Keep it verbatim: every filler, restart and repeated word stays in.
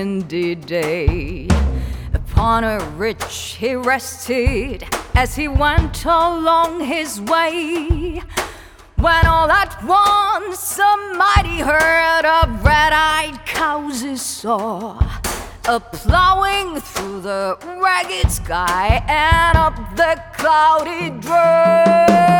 windy day. Upon a ridge he rested as he went along his way, when all at once a mighty herd of red-eyed cows he saw, a-plowing through the ragged sky and up the cloudy drove.